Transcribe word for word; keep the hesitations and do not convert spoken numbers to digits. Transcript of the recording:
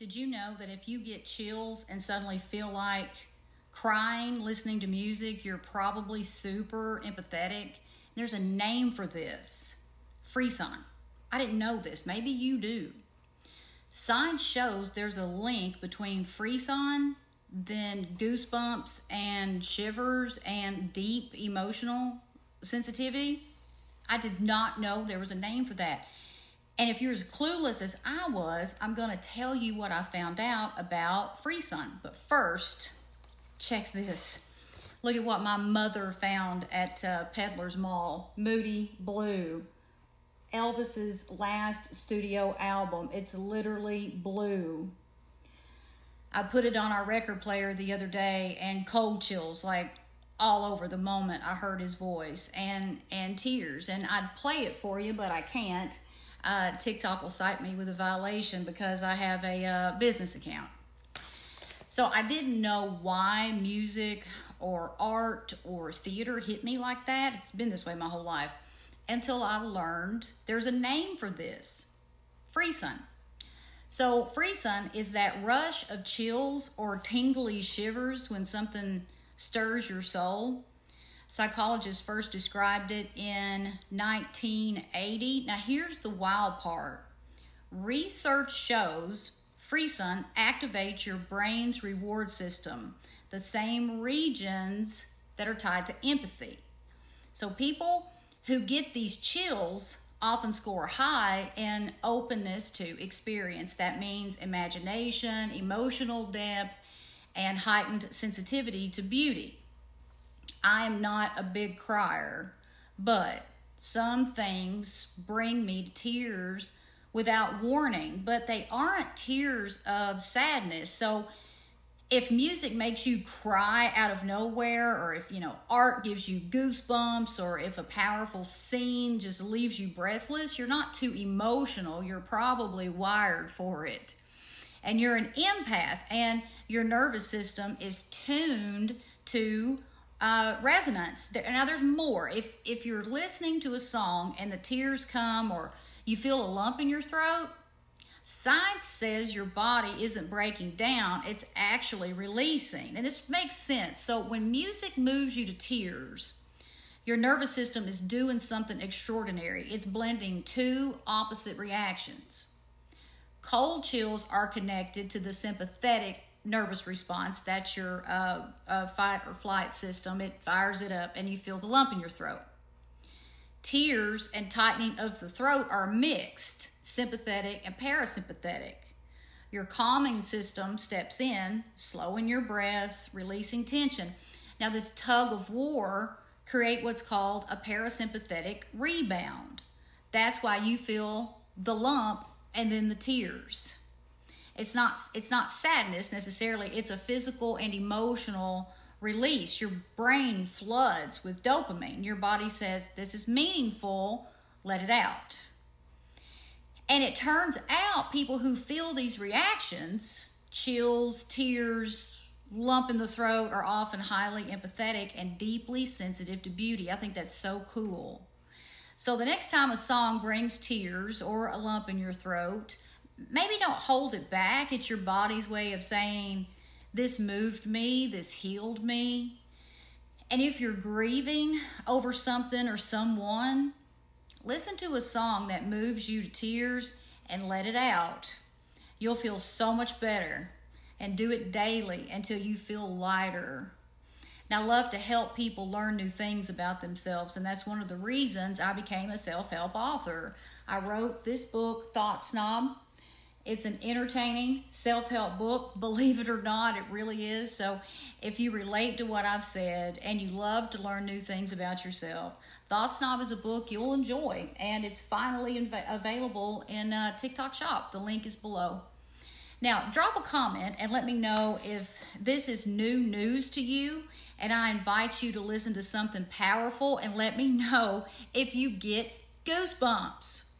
Did you know that if you get chills and suddenly feel like crying listening to music, you're probably super empathetic? There's a name for this. Frisson. I didn't know this. Maybe you do. Science shows there's a link between frisson, then goosebumps and shivers and deep emotional sensitivity. I did not know there was a name for that. And if you're as clueless as I was, I'm going to tell you what I found out about frisson. But first, check this. Look at what my mother found at uh, Peddler's Mall. Moody Blue. Elvis's last studio album. It's literally blue. I put it on our record player the other day, and cold chills like all over the moment I heard his voice, and and tears. And I'd play it for you, but I can't. Uh, TikTok will cite me with a violation because I have a uh, business account. So I didn't know why music or art or theater hit me like that. It's been this way my whole life until I learned there's a name for this. Frisson. So frisson is that rush of chills or tingly shivers when something stirs your soul. Psychologists first described it in nineteen eighty. Now here's the wild part. Research shows frisson activates your brain's reward system, the same regions that are tied to empathy. So people who get these chills often score high in openness to experience. That means imagination, emotional depth, and heightened sensitivity to beauty. I am not a big crier, but some things bring me to tears without warning, but they aren't tears of sadness. So if music makes you cry out of nowhere, or if, you know, art gives you goosebumps, or if a powerful scene just leaves you breathless, you're not too emotional. You're probably wired for it. And you're an empath, and your nervous system is tuned to uh, resonance. Now, there's more. If if you're listening to a song and the tears come, or you feel a lump in your throat, science says your body isn't breaking down, it's actually releasing. And this makes sense. So when music moves you to tears, your nervous system is doing something extraordinary. It's blending two opposite reactions. Cold chills are connected to the sympathetic nervous response. That's your uh, uh, fight or flight system. It fires it up and you feel the lump in your throat. Tears and tightening of the throat are mixed, sympathetic and parasympathetic. Your calming system steps in, slowing your breath, releasing tension. Now this tug of war create what's called a parasympathetic rebound. That's why you feel the lump and then the tears. It's not it's not sadness necessarily, it's a physical and emotional release. Your brain floods with dopamine. Your body says, this is meaningful, let it out. And it turns out people who feel these reactions, chills, tears, lump in the throat, are often highly empathetic and deeply sensitive to beauty. I think that's so cool. So the next time a song brings tears or a lump in your throat, maybe don't hold it back. It's your body's way of saying, this moved me, this healed me. And if you're grieving over something or someone, listen to a song that moves you to tears and let it out. You'll feel so much better, and do it daily until you feel lighter. Now, I love to help people learn new things about themselves, and that's one of the reasons I became a self-help author. I wrote this book, Thought Snob. It's an entertaining self-help book. Believe it or not, it really is. So if you relate to what I've said and you love to learn new things about yourself, Thought Snob is a book you'll enjoy, and it's finally inv- available in uh, TikTok Shop. The link is below. Now, drop a comment and let me know if this is new news to you, and I invite you to listen to something powerful, and let me know if you get goosebumps.